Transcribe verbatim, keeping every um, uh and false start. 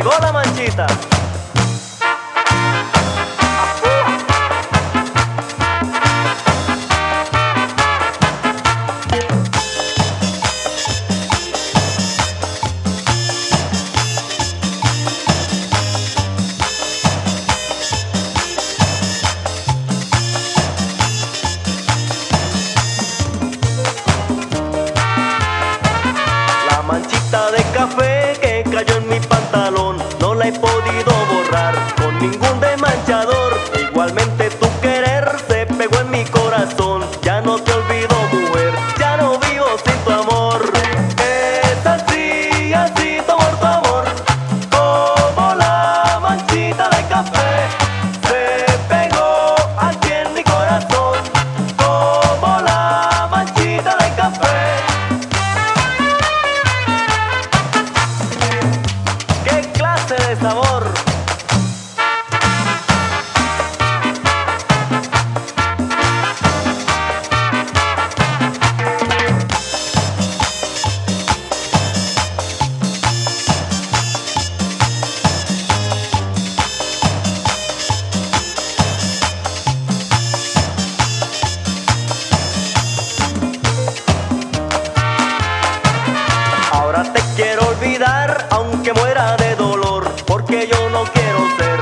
llegó la manchita. La manchita de café que cayó en mi pantalón no la he podido borrar con ningún desmanchador. Igualmente tu querer se pegó en mi corazón. Ya no te olvido, mujer, ya no vivo sin tu amor. Es así, así tu amor, tu amor, como la manchita de café se pegó aquí en mi corazón, como la manchita de café. ¡Qué clase de sabor! Ahora te quiero olvidar, aunque muera de dolor, porque yo no quiero ser